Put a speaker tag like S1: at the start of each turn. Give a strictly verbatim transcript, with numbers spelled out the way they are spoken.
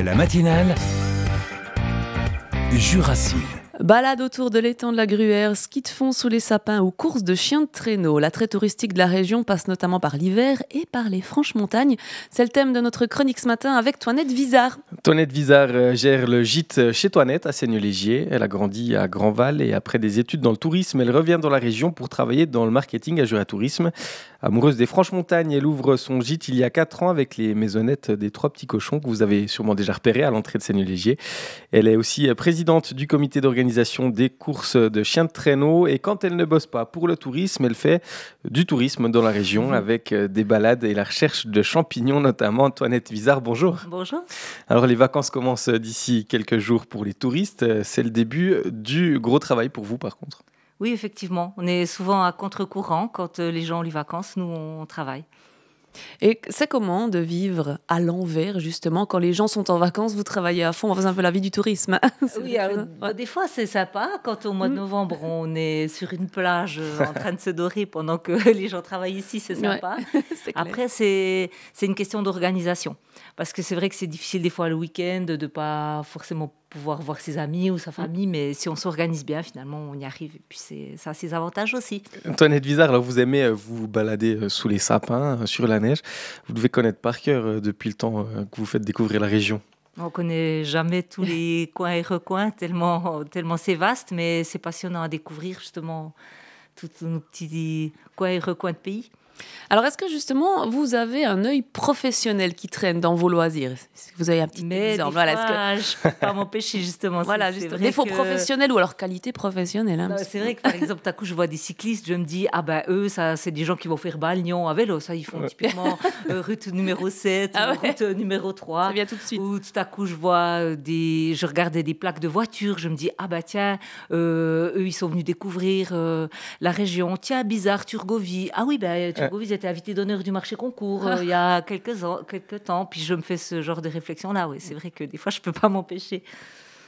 S1: La matinale Jurassile.
S2: Balade autour de l'étang de la Gruère, ski de fond sous les sapins ou course de chiens de traîneau. L'attrait touristique de la région passe notamment par l'hiver et par les franches montagnes. C'est le thème de notre chronique ce matin avec Toinette Vizard.
S3: Toinette Vizard gère le gîte chez Toinette à Seigneux-Légier. Elle a grandi à Grandval et après des études dans le tourisme, elle revient dans la région pour travailler dans le marketing à Jura Tourisme. Amoureuse des franches montagnes, elle ouvre son gîte il y a quatre ans avec les maisonnettes des Trois Petits Cochons que vous avez sûrement déjà repérées à l'entrée de Seigneux-Légier. Elle est aussi présidente du comité d'organisation des courses de chiens de traîneau et quand elle ne bosse pas pour le tourisme, elle fait du tourisme dans la région mmh. avec des balades et la recherche de champignons notamment. Toinette Vizard, bonjour.
S4: Bonjour.
S3: Alors les vacances commencent d'ici quelques jours pour les touristes. C'est le début du gros travail pour vous par contre.
S4: Oui, effectivement. On est souvent à contre-courant quand les gens ont les vacances. Nous, on travaille.
S2: Et c'est comment de vivre à l'envers, justement, quand les gens sont en vacances, vous travaillez à fond, on fait un peu la vie du tourisme.
S4: Oui, alors, ouais. Des fois c'est sympa, quand au mois de novembre on est sur une plage en train de se dorer pendant que les gens travaillent ici, c'est sympa. Ouais, c'est Après, c'est, c'est une question d'organisation, parce que c'est vrai que c'est difficile des fois le week-end de ne pas forcément pouvoir voir ses amis ou sa famille, mais si on s'organise bien, finalement, on y arrive. Et puis, c'est, ça a ses avantages aussi.
S3: Toinette Vizard, alors vous aimez vous balader sous les sapins, sur la neige. Vous devez connaître par cœur depuis le temps que vous faites découvrir la région.
S4: On ne connaît jamais tous les coins et recoins, tellement, tellement c'est vaste, mais c'est passionnant à découvrir, justement, tous nos petits coins et recoins de pays.
S2: Alors, est-ce que justement, vous avez un œil professionnel qui traîne dans vos loisirs ? Vous avez un petit
S4: Mais
S2: exemple.
S4: Voilà,
S2: que...
S4: je ne peux pas m'empêcher, justement.
S2: Voilà,
S4: c'est,
S2: juste
S4: c'est
S2: défaut
S4: que...
S2: professionnel ou alors qualité professionnelle. Hein,
S4: non, c'est vrai que, par exemple, tout à coup, je vois des cyclistes, je me dis, ah ben eux, ça, c'est des gens qui vont faire Balgnon à vélo. Ça, ils font ouais. typiquement euh, route numéro sept, ah ouais. route numéro trois.
S2: Ça vient tout de suite.
S4: Ou tout à coup, je vois des... Je regardais des plaques de voitures, je me dis, ah ben tiens, euh, eux, ils sont venus découvrir euh, la région. Tiens, bizarre, Turgovie. Ah oui, ben Turgovie, ils étaient invités d'honneur du marché concours euh, il y a quelques, ans, quelques temps, puis je me fais ce genre de réflexion là. Oui, c'est vrai que des fois je peux pas m'empêcher.